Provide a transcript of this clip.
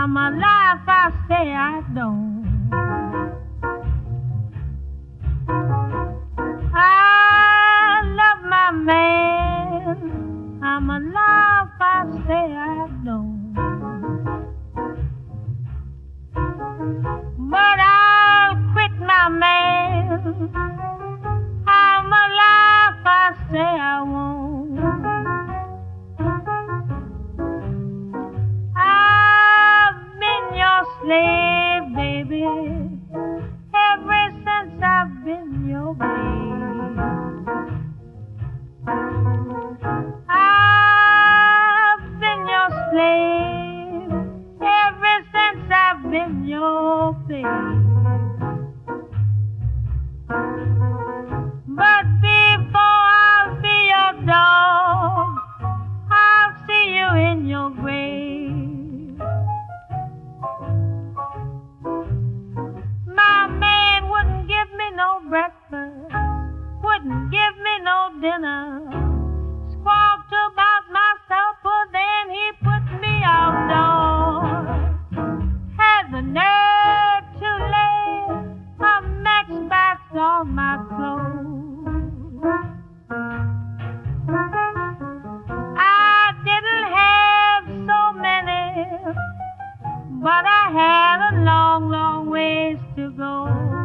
I'm alive, I say I don't. I love my man. I'm alive, I say I don't. But I'll quit my man. I'm alive, I say I won't. I've been your slave, baby, ever since I've been your babe. I've been your slave ever since I've been your babe. But before I'll be your dog, I'll see you in your grave. My man wouldn't give me no breakfast, wouldn't give me no dinner. Squawked about my supper, then he put me outdoors. Had the nerve to lay a matchbox on my clothes. I didn't have so many, but I had a long, long ways to go.